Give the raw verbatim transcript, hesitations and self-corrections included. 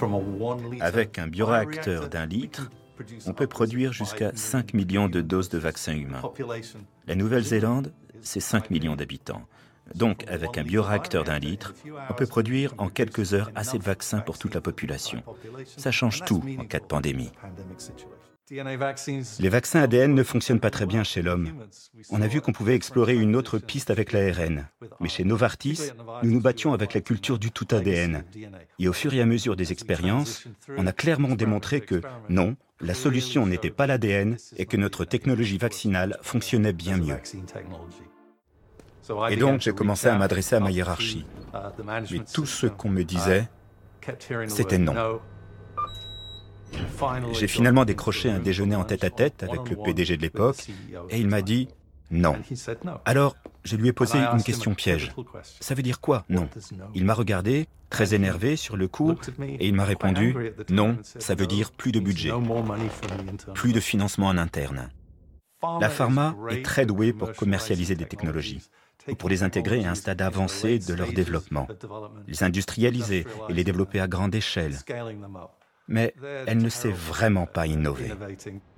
Avec un bioréacteur d'un litre, on peut produire jusqu'à cinq millions de doses de vaccins humains. La Nouvelle-Zélande, c'est cinq millions d'habitants. Donc, avec un bioréacteur d'un litre, on peut produire en quelques heures assez de vaccins pour toute la population. Ça change tout en cas de pandémie. Les vaccins A D N ne fonctionnent pas très bien chez l'homme. On a vu qu'on pouvait explorer une autre piste avec l'A R N. Mais chez Novartis, nous nous battions avec la culture du tout A D N. Et au fur et à mesure des expériences, on a clairement démontré que non, la solution n'était pas l'A D N et que notre technologie vaccinale fonctionnait bien mieux. Et donc, j'ai commencé à m'adresser à ma hiérarchie. Mais tout ce qu'on me disait, c'était non. J'ai finalement décroché un déjeuner en tête-à-tête avec le P D G de l'époque et il m'a dit non. Alors, je lui ai posé une question piège. Ça veut dire quoi, non? Il m'a regardé, très énervé sur le coup, et il m'a répondu non, ça veut dire plus de budget, plus de financement en interne. La pharma est très douée pour commercialiser des technologies, ou pour les intégrer à un stade avancé de leur développement, les industrialiser et les développer à grande échelle. Mais elle ne sait vraiment pas innover.